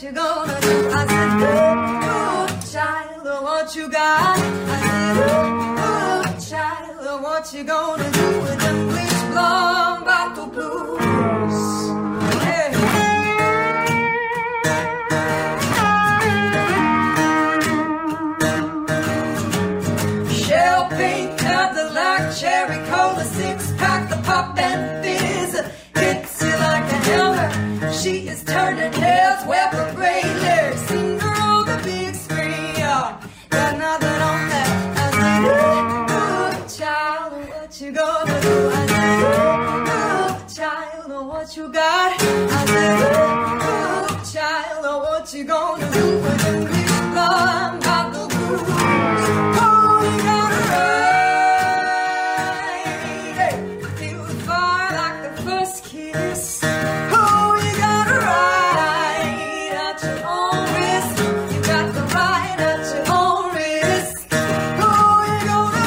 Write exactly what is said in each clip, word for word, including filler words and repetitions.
you gonna do? I said, ooh, ooh, child, what you got? I said, ooh, ooh, child, what you gonna do with them bleach blonde bottle blues? Hey. Shell pink Cadillac, cherry cola, six pack, the pop and fizz hits you like a hammer. She is turning heads, wear her gray layers, seen her on the big screen. Oh, got nothing on that. I said, ooh, ooh, child, what you gonna do? I said, ooh, ooh, child, what you got? I said, ooh, ooh, child, what you gonna do with them big blonde bottle blues? Oh, you gotta ride, hey, feel the fire like the first kiss. Oh, you gotta ride at your own risk. You got the ride at your own risk. Oh, you gonna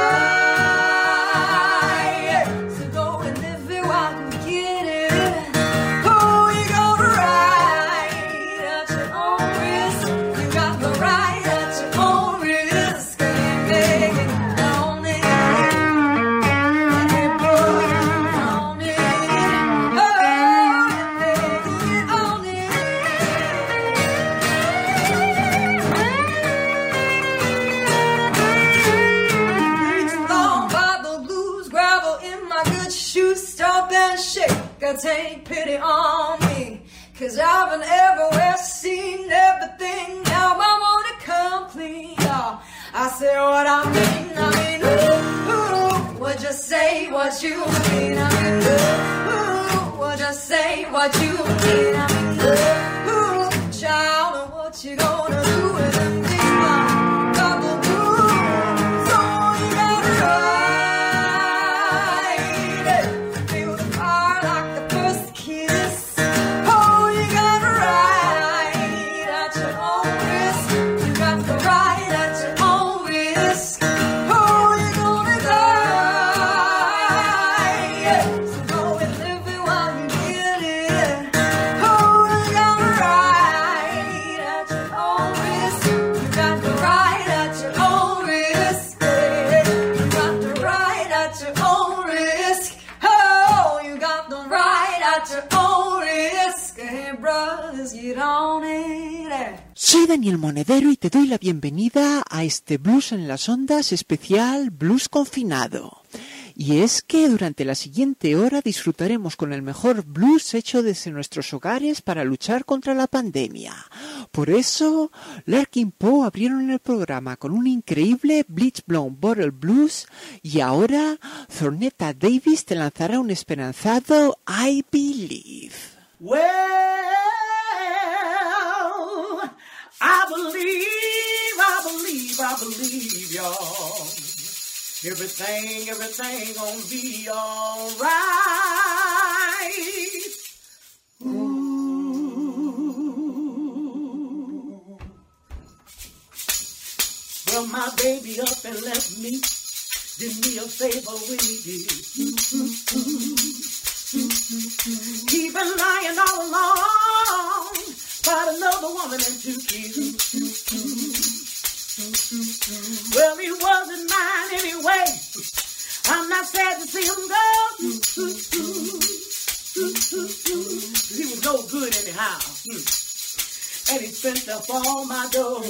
ride, so go and live it while you get it. Oh, you gonna ride at your own risk. You got the ride at your own risk. And make it on it, and put it on it. Oh, make it on it. Bleach long bottle blues, gravel in my good shoes, stop and shake. God take pity on me, 'cause I've been everywhere, seen everything. Now I wanna come clean. Oh, I say what I mean, I mean, ooh, ooh, what you say, what you mean, I mean, ooh, ooh, what you say, what you mean, I mean, ooh, ooh, child, what you gonna do with them big blonde bottle blues? Oh, you gotta ride, hey, feel the fire like the first kiss. Oh, you gotta ride at your own risk. You got the ride at your own risk. Oh, you're gonna die, so go and live it while you get it. Oh, you gotta ride at your own risk. You got the ride at your own risk. Hey, you got the ride at your own risk. Oh, you got the ride at your own risk. Hey, brothers, get on it. Soy Daniel Monedero y te doy la bienvenida a este Blues en las Ondas especial Blues Confinado. Y es que durante la siguiente hora disfrutaremos con el mejor blues hecho desde nuestros hogares para luchar contra la pandemia. Por eso, Larkin Poe abrieron el programa con un increíble Bleach Blonde Bottle Blues y ahora Thornetta Davis te lanzará un esperanzado I Believe. Well, I believe, I believe, I believe, y'all. Everything, everything gonna be alright. Ooh. Well, my baby up and left me. Did me a favor when he did. He been lying all along about another woman and two kids. Well, he wasn't mine anyway. I'm not sad to see him go. He was no good anyhow. And he spent up all my dough.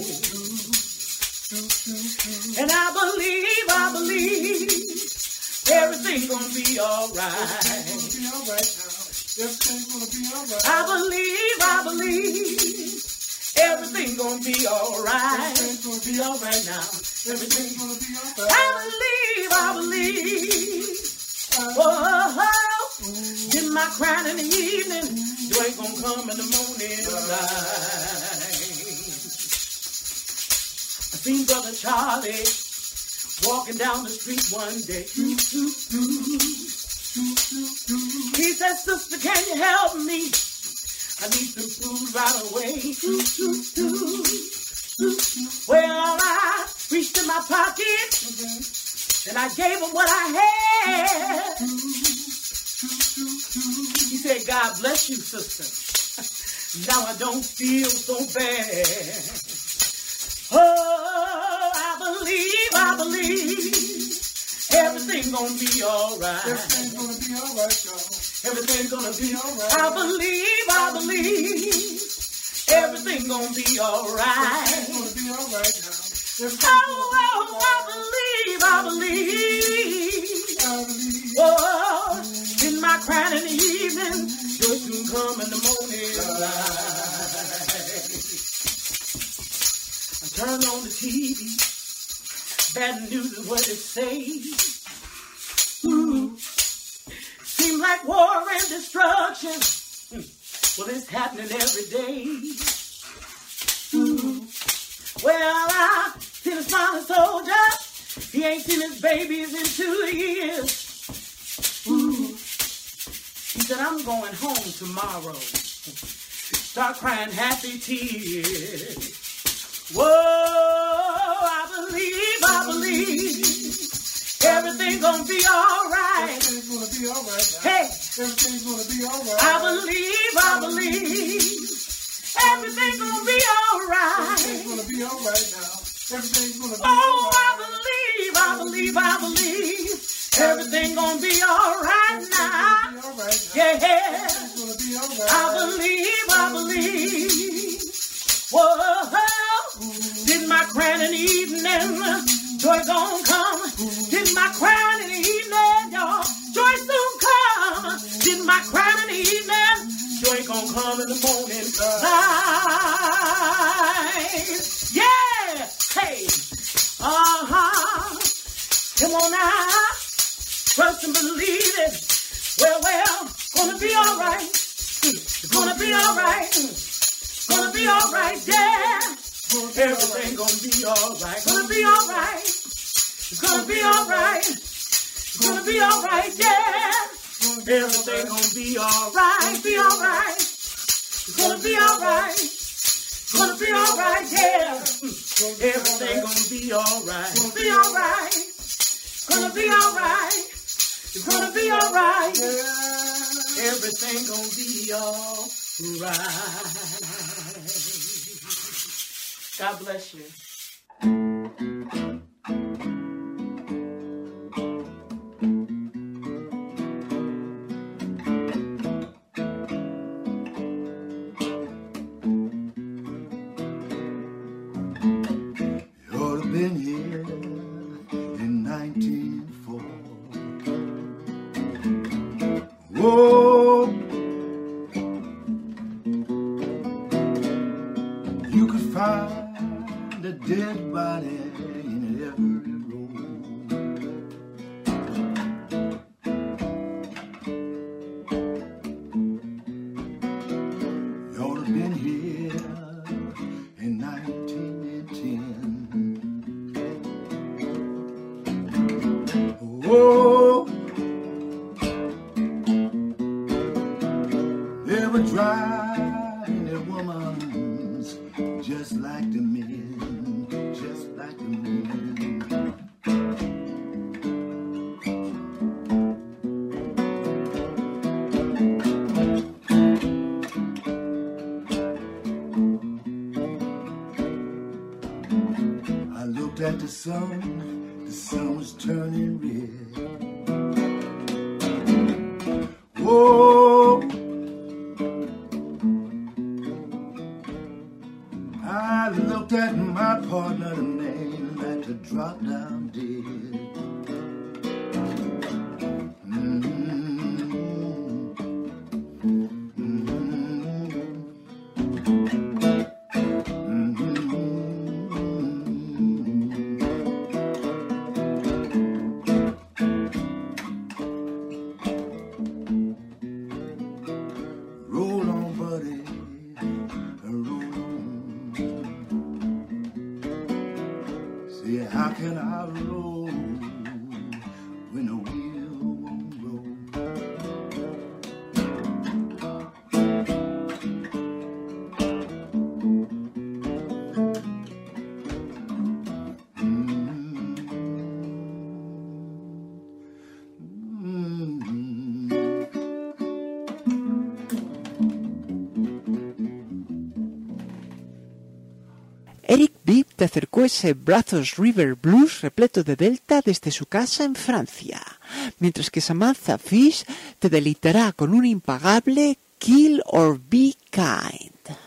And I believe, I believe everything's gonna be alright. Everything's gonna be alright. I believe, I believe everything's gonna be alright. Everything's gonna be alright now. Everything's gonna be alright. I believe, I believe. Oh, get my crying in the evening. You ain't gonna come in the morning light. I seen Brother Charlie walking down the street one day. He said, sister, can you help me? I need some food right away. Well, I reached in my pocket and I gave him what I had. He said, God bless you, sister. Now I don't feel so bad. Oh, I believe, I believe everything's gonna be alright. Everything's gonna be alright, y'all. Everything's gonna be alright. I believe, I believe everything's gonna be alright. Everything's gonna be alright now. Oh, oh, I believe, I believe. I believe. Oh, in my crying in the evening, joy soon come in the morning light. I turn on the T V, bad news is what it says. Ooh, seems like war and destruction. Well, it's happening every day. Ooh. Well, I see the smiling soldier. He ain't seen his babies in two years. Ooh. He said, I'm going home tomorrow. Start crying happy tears. Whoa, I believe, I believe everything's gonna be alright. Everything's gonna be alright now. Hey, everything's gonna be alright. I believe, I believe everything's gonna be alright. Everything's gonna be alright now. Everything's gonna be oh, alright. I believe, I believe, I believe everything's gonna be alright now. Be alright now. Yeah, Everything's gonna be alright. I believe, I believe. Whoa, did my crying in the evening, joy gon' come. Did my crying in the evening, y'all, joy soon come. Did my crying in the evening, joy gon' come in the morning light. Yeah, hey, uh-huh. Come on now, trust and believe it. Well, well, gonna be all right. It's gonna be all right. Gonna be all right, yeah. Everything gonna be all right. Gonna be all right. It's gonna be all right. It's gonna be all right, yeah. Everything gonna be all right. Be all right. It's gonna be all right. It's gonna be all right, yeah. Everything gonna be all right. Be all right. It's gonna be all right. It's gonna be all right. Everything gonna be all right. God bless you. You ought to have been here in nineteen oh four. Whoa, you could find a dead body in every road. You ought to have been here in nineteen ten. Whoa, they were driving their woman's just like the men, just like the men. I looked at the sun, the sun was turning red. Whoa, I looked at my partner, the man that had dropped down dead. Mm-hmm. Roll on, buddy, roll on. See, how can I roll when the wheel won't roll? Mm-hmm. te acercó ese Brazos River Blues repleto de delta desde su casa en Francia, mientras que Samantha Fish te deleitará con un impagable Kill or Be Kind.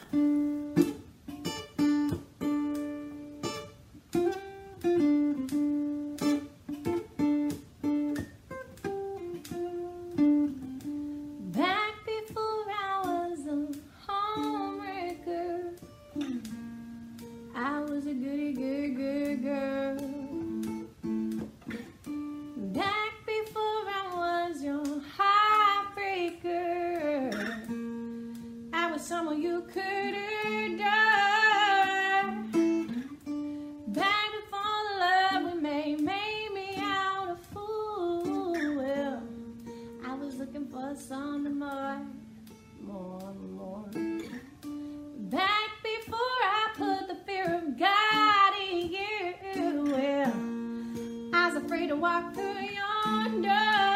Someone you could have done. Back before the love we made made me out a fool. Well, I was looking for something more, more, more. Back before I put the fear of God in you. Well, I was afraid to walk through your door.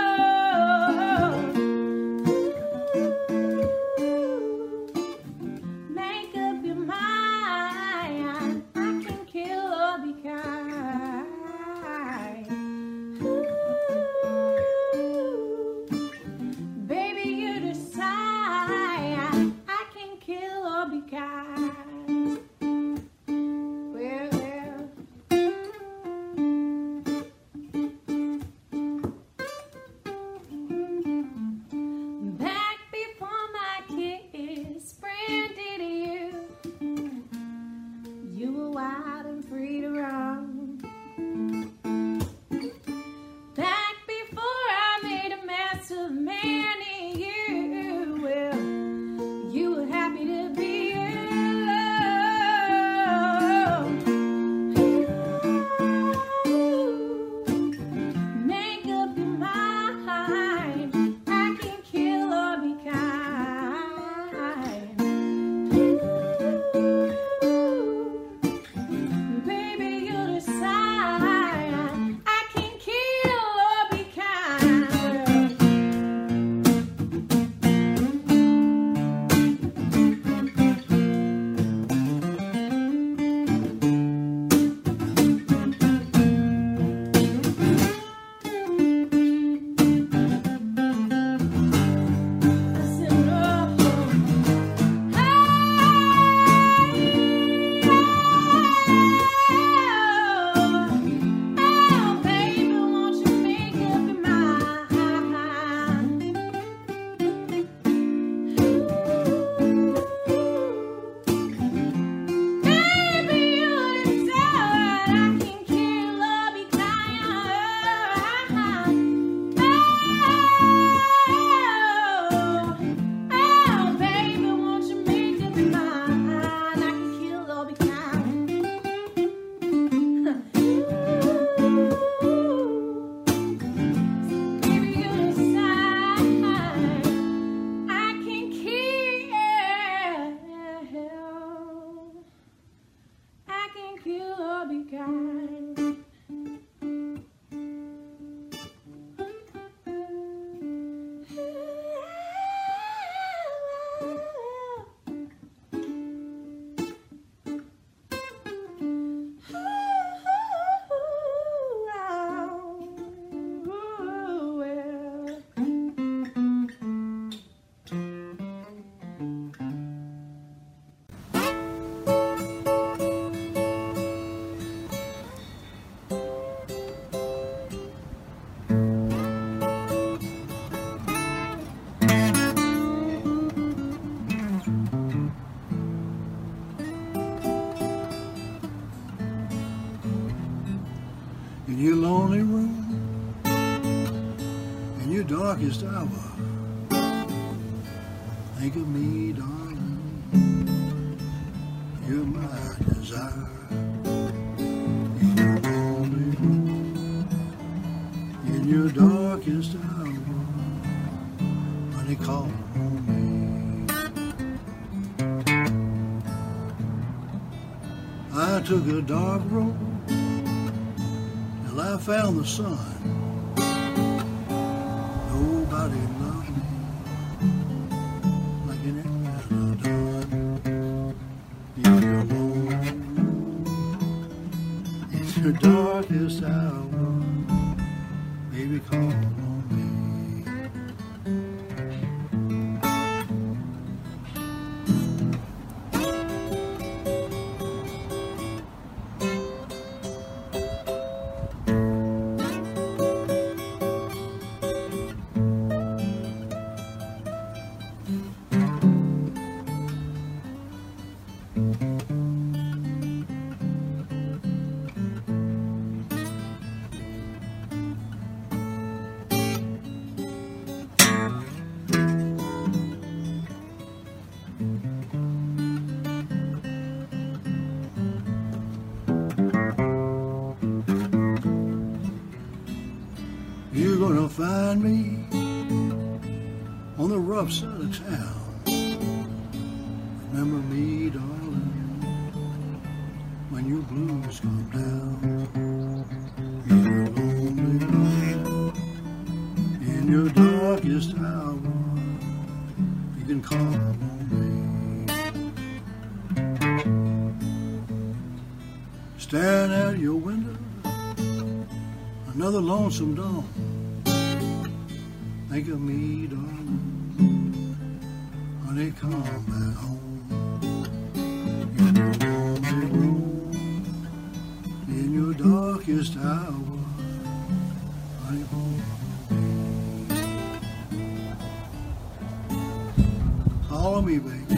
In your lonely room, in your darkest hour, think of me, darling, you're my desire. In your lonely room, in your darkest hour, honey, call on me. I took a dark road till I found the sun. Nobody loved me like an angel done. In your lonely room, call on me. You're gonna find me on the rough side of town. Remember me, darling, when your blues come down. You're lonely in your darkest hour. You can call on me. Staring out your window, another lonesome dawn. Think of me, darling, honey, come back home. In your lonely room, in your darkest hour, honey, home. Call on me, baby.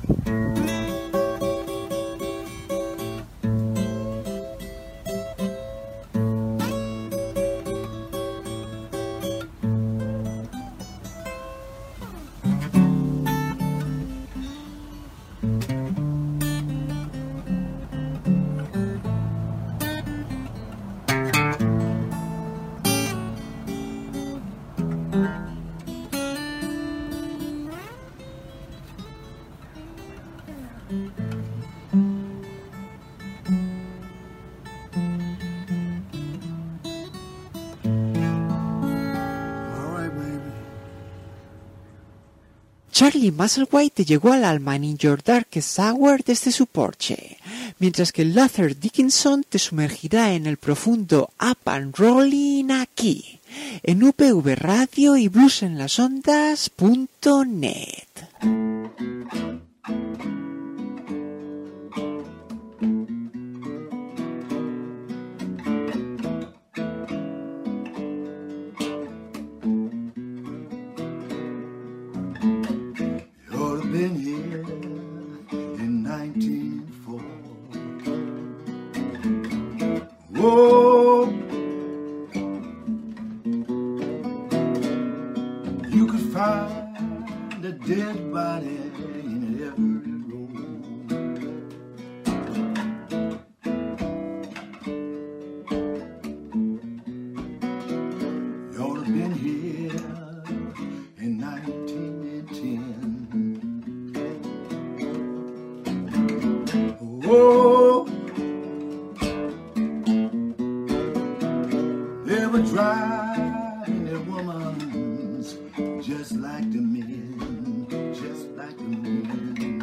Charlie Musselwhite llegó al alma en In Your Darkest Hour desde su porche, mientras que Luther Dickinson te sumergirá en el profundo Up and Rolling aquí, en U P V Radio y blues en las ondas punto net. Been here in nineteen oh four. Whoa, you could find a dead body in every room. You ought to have been here in nineteen ten. Oh, they were driving their woman's just like the men, just like the men.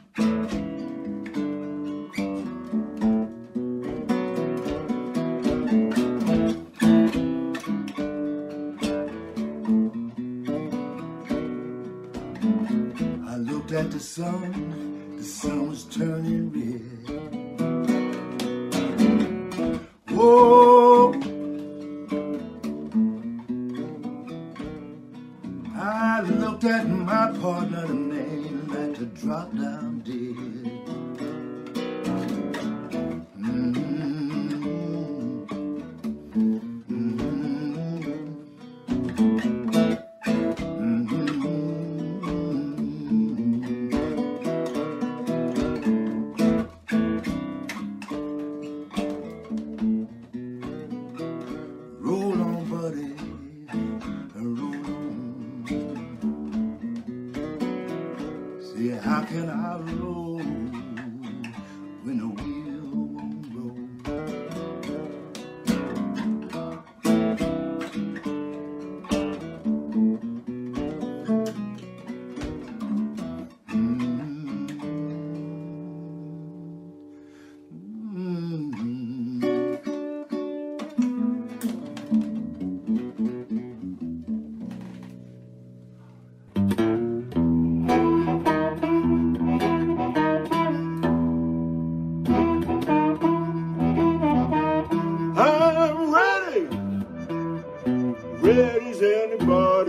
I looked at the sun, the sun was turning red. Whoa, I looked at my partner, the man like to drop down dead. Mm-hmm. How can I roll when the wheel won't roll? Mm-hmm.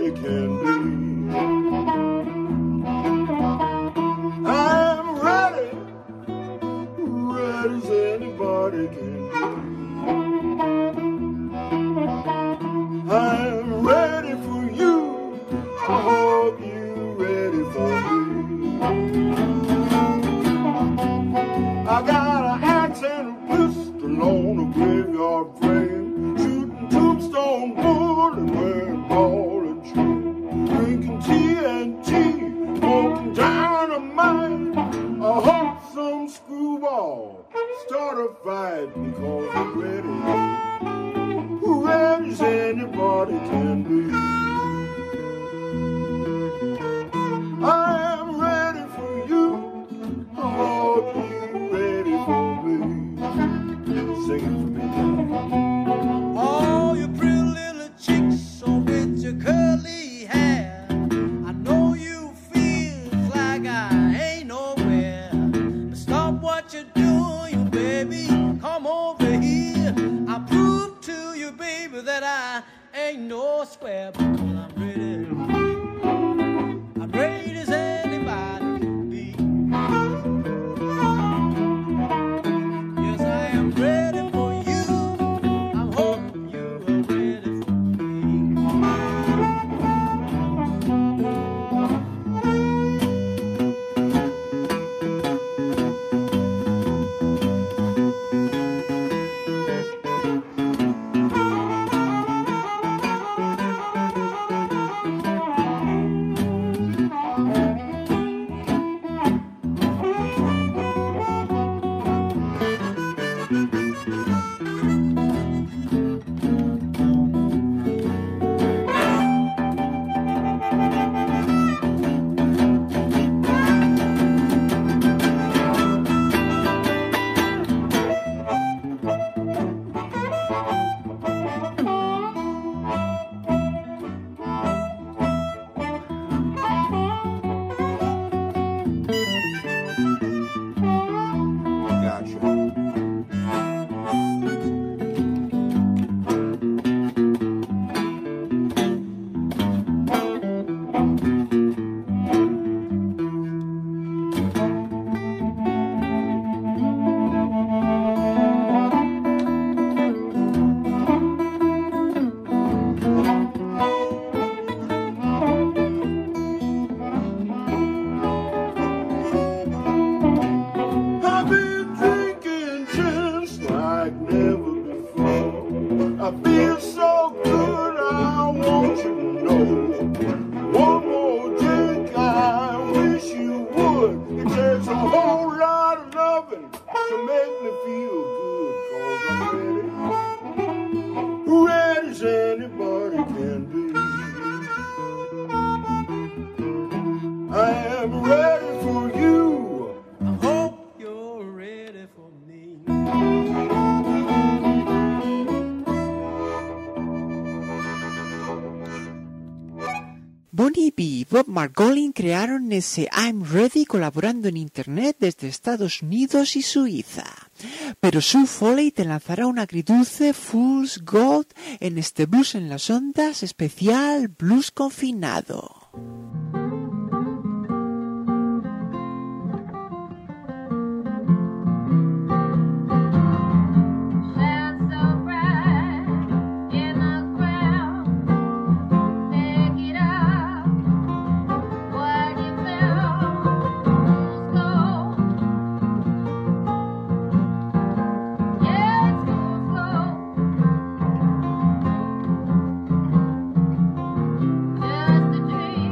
anybody can be. I'm ready, ready as anybody can be. I'm ready for you, I hope you're ready for me. I got an axe and a pistol on a graveyard frame, shooting tombstone bull and wearing ball and chain, drinking T N T, smoking dynamite. I hope some screwball start a fight because I'm ready, ready as anybody can be. I am ready for you, I hope you're ready for me. Sing it for me. Oh, you pretty little chicks on with your curly hair, I know you feel like I ain't nowhere, but stop what you're doing, baby, come over here. I'll prove to you, baby, that I ain't no square, because I'm ready, I'm ready as anybody can be. Yes, I am ready for you, I'm hoping you are ready for me. Gotcha. I've been drinking just like never before. I feel so good, I want you to know. One more drink, I wish you would. It takes a whole lot of loving to make me feel good, cause I'm ready, ready as anybody can be. I am ready for you. I hope you're ready for me. Bonnie B y Bob Margolin crearon ese I'm Ready colaborando en internet desde Estados Unidos y Suiza. Pero Sue Foley te lanzará un agridulce Fool's Gold en este Blues en las Ondas especial Blues Confinado. Just a dream.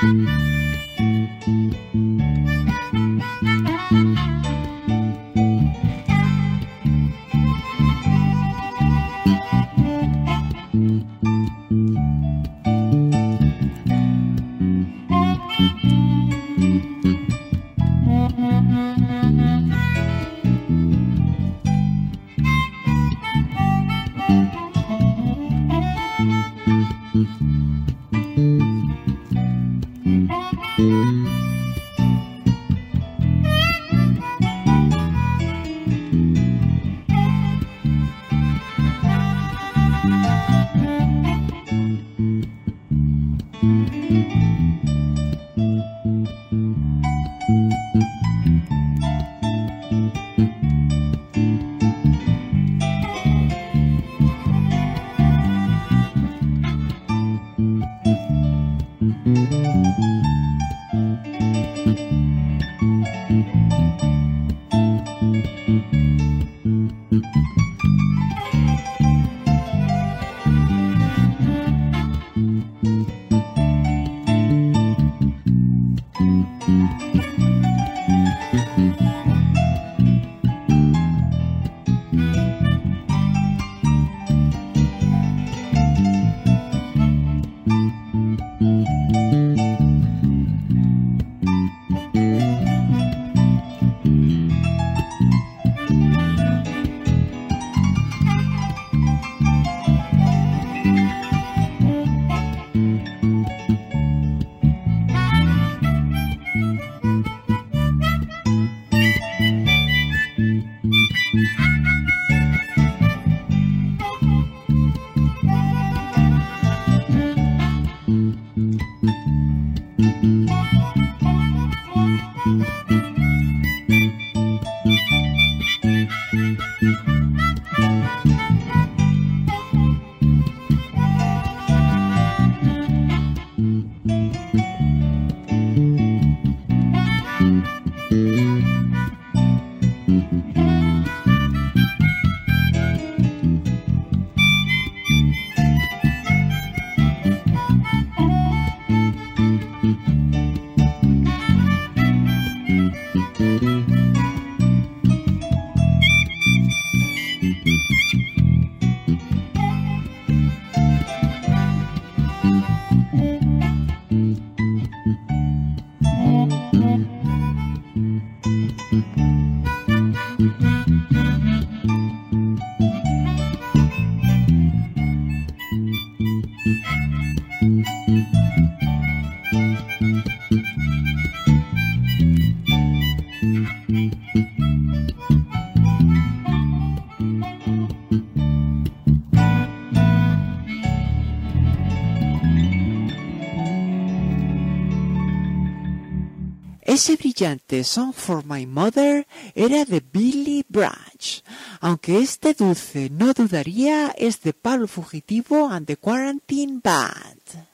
Ese brillante Song for My Mother era de Billy Branch, aunque este dulce no dudaría es de Pablo Fugitivo and the Quarantine Band.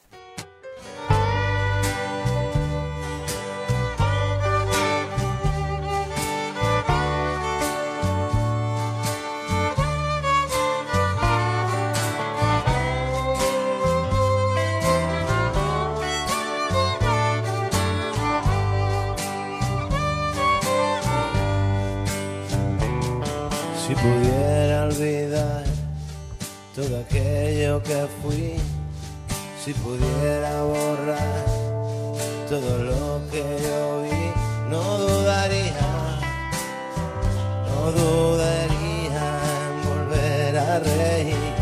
Si pudiera olvidar todo aquello que fui, si pudiera borrar todo lo que yo vi, no dudaría, no dudaría en volver a reír.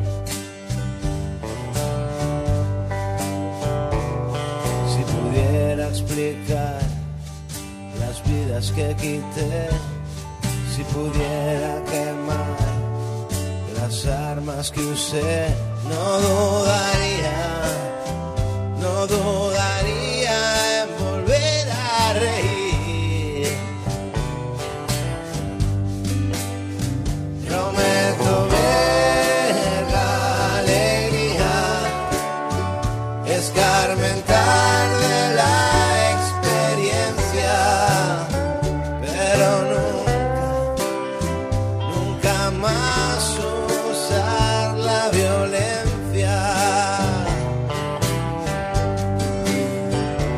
Si pudiera explicar las vidas que quité, si pudiera quemar las armas que usé, no dudaría, no dudaría en volver a reír. Prometo ver la alegría escarmentar de la experiencia, pero no más usar la violencia.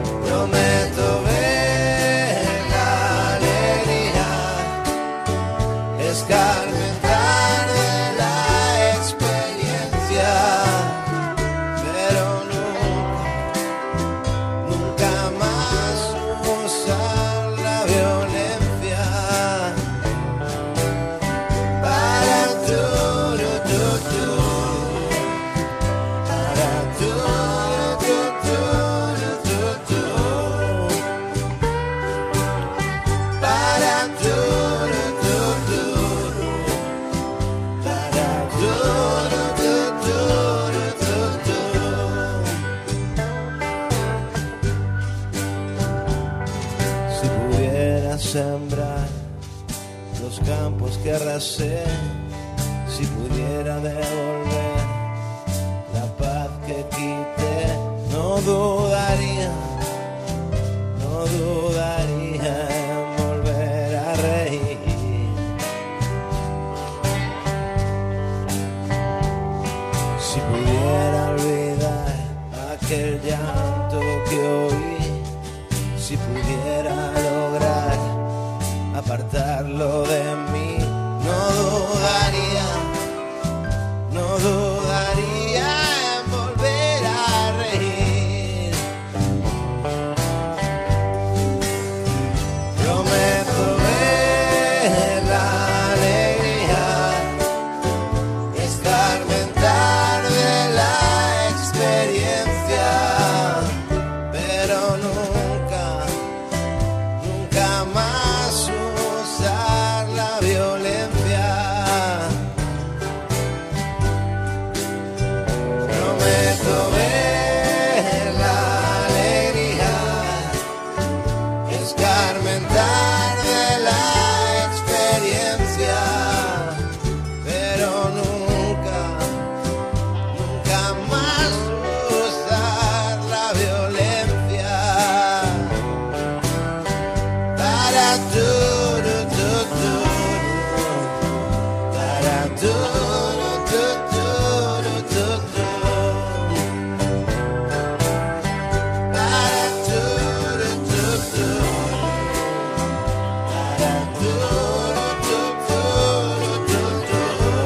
sembrar los campos que arrasé, si pudiera devolver la paz que quité, no dudaría, no dudaría en volver a reír. Si pudiera olvidar aquel llanto que oí, si pudiera lograr apartarlo de mí, no dudaría, no dudaría en volver a reír. Prometo ver la alegría, escarmentar de la experiencia, pero nunca, nunca más usar la violencia. Prometo ver la alegría, escarmentar de la experiencia, pero nunca, nunca más usar la violencia. Para tu, tu, tu, tu, para tu, tu, tu, tu, tu, para tu, tu, tu, para tu, tu, tu, tu,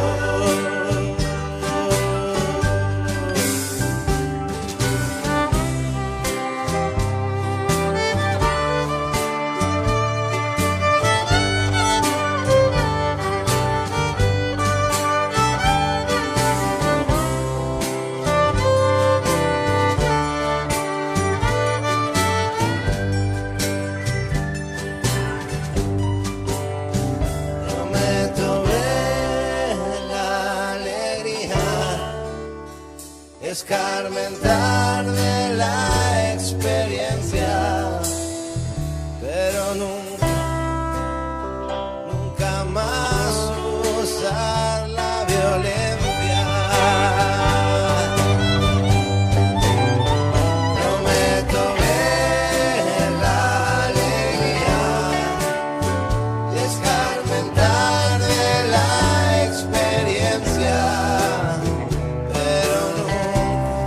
Prometo ver la alegría, escarmentar de la experiencia, pero nunca, nunca más usar la violencia. Prometo ver la alegría, escarmentar de la experiencia, pero nunca,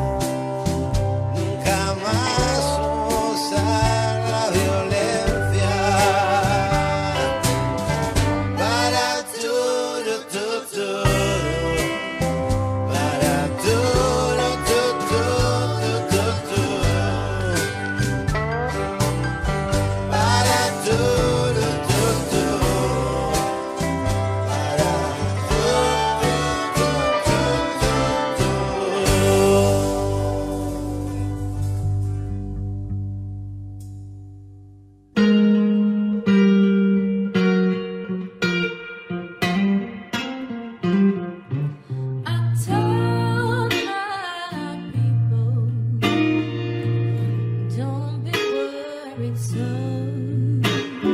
nunca más usar la violencia. Para tu, tu, tu, tu, para tu, tu, tu, tu, tu, tu, para tu, tu, tu, tu, para I told my people, don't be worried, son.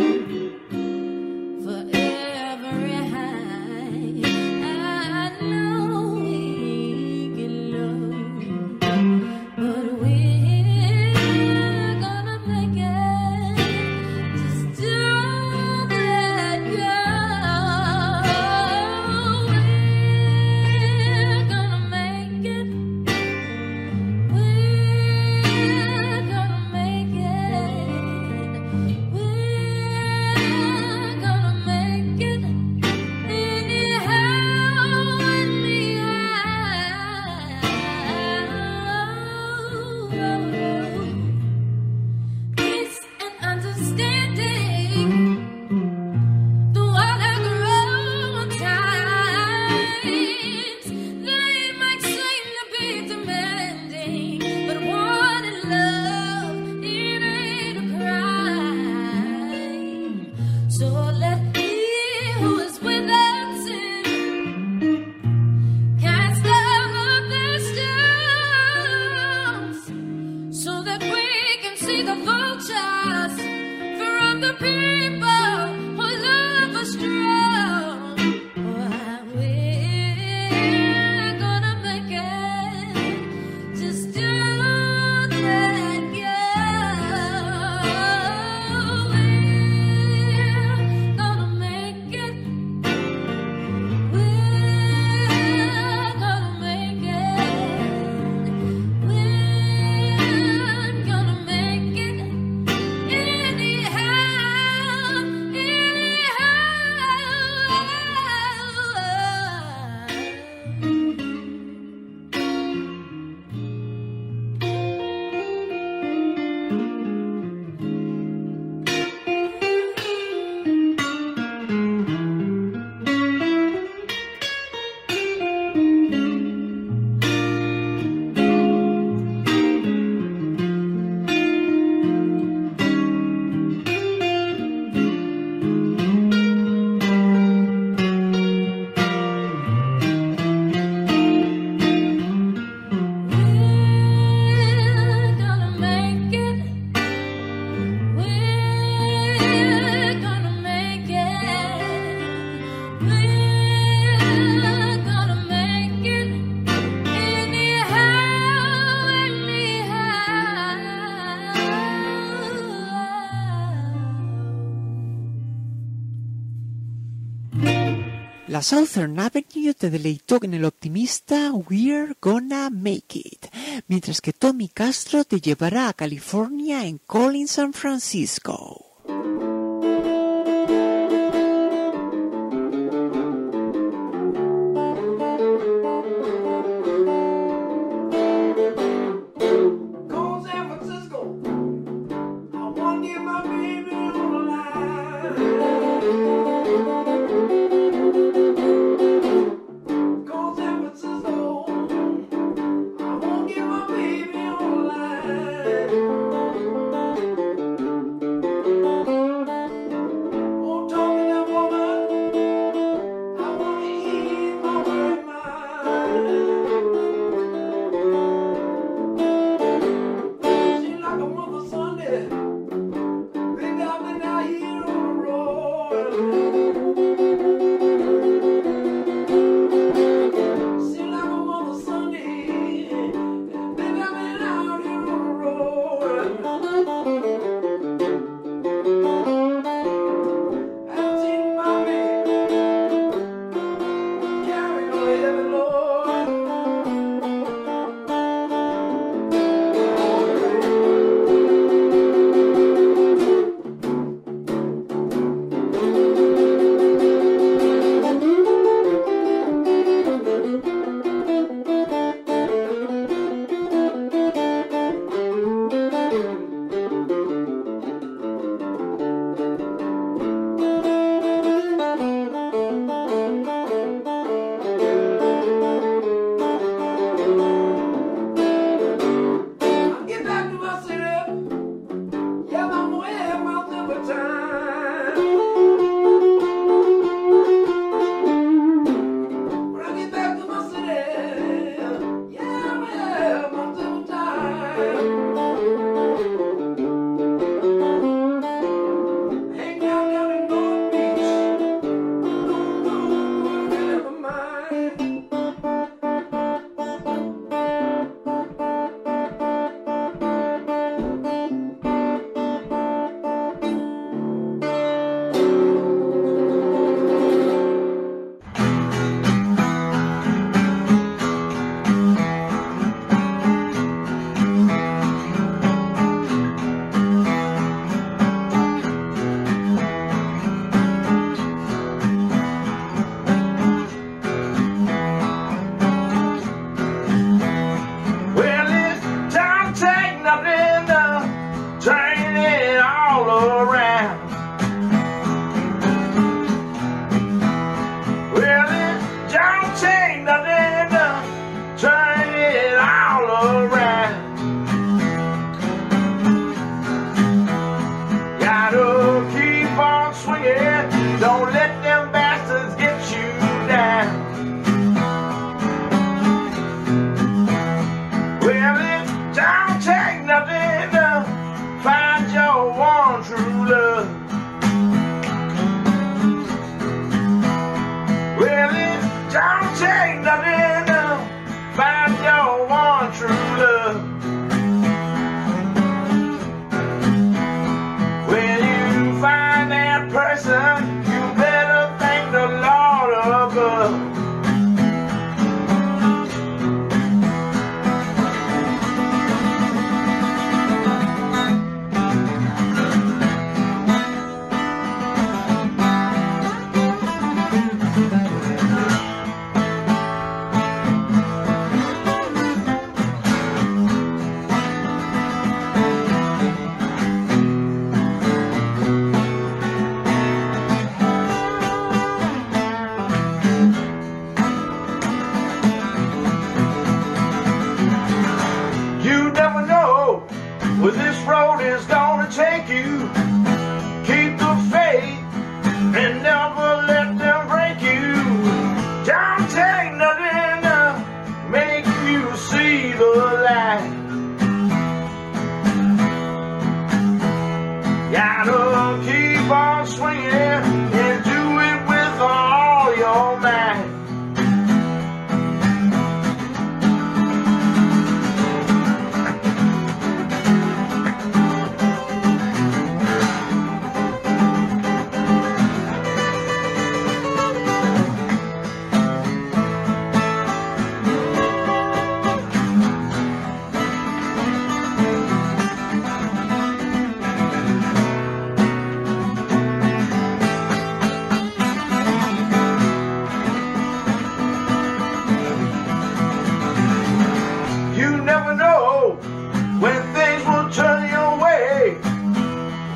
For every high, I know we can love, but we're gonna make it. Just don't let go. We're gonna make it. We're gonna make it. We're gonna make it. Anyhow, anyhow. Peace and understanding. The world has grown times. They might seem to be demanding, but one in love, it ain't a crime. So let he who is without sin cast out their stones, so that we can see the vultures from the people. La Southern Avenue te deleitó en el optimista We're Gonna Make It, mientras que Tommy Castro te llevará a California en Calling San Francisco.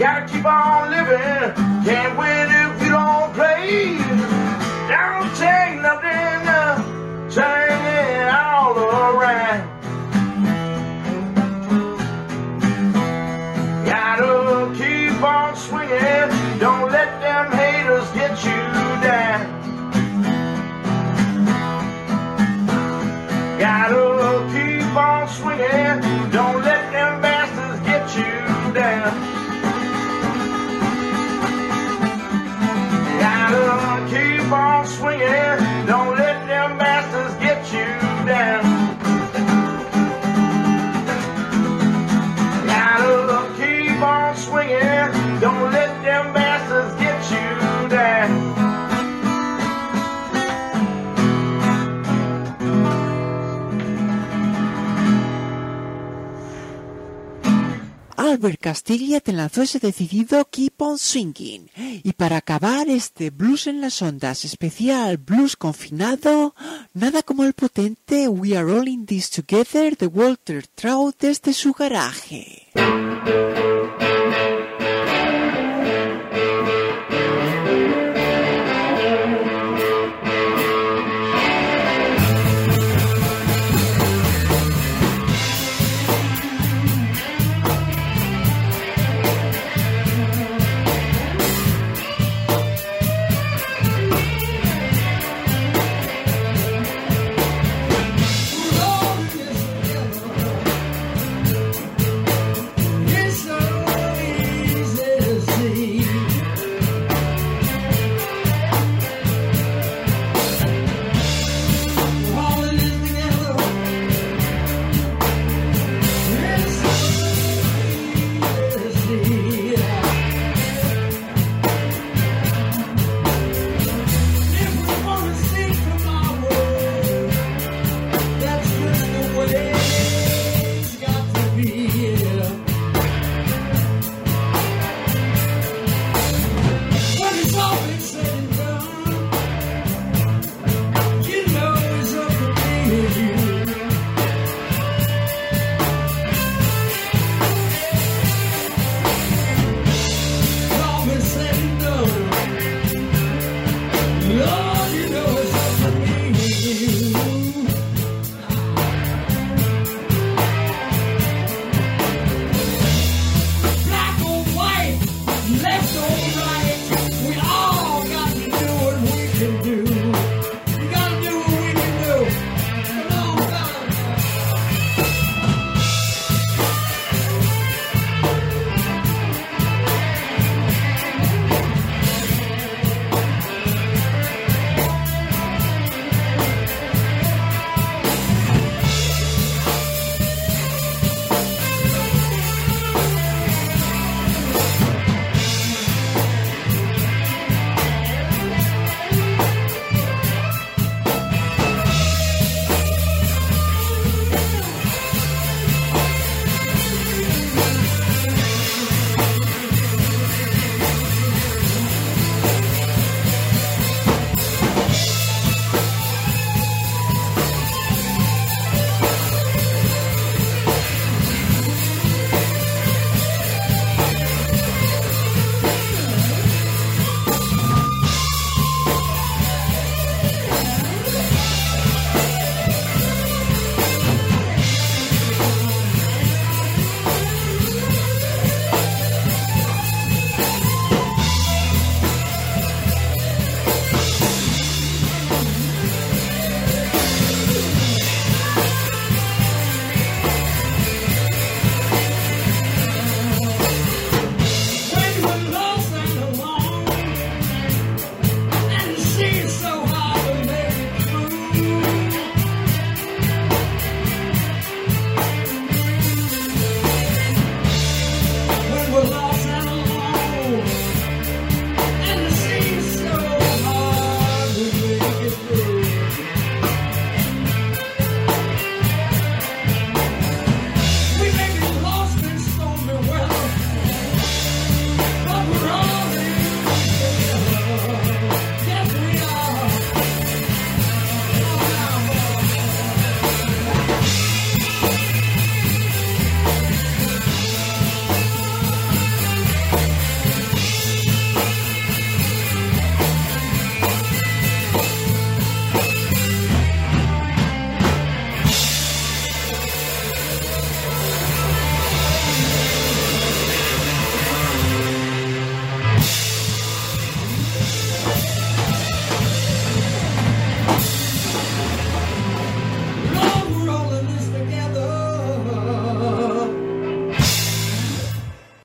Gotta keep on living, can't win if you don't play. Don't take nothing, uh, turn it all around. Gotta keep on swinging, don't let them haters get you down. Gotta keep on swinging, don't let them bastards get you down. Gotta keep on swinging, don't let them bastards get you down. Gotta keep on swinging, don't let them bastards get you down. Albert Castilla te lanzó ese decidido Keep on Swinging. Y para acabar este Blues en las Ondas especial Blues confinado, nada como el potente We Are All in This Together de Walter Trout desde su garaje.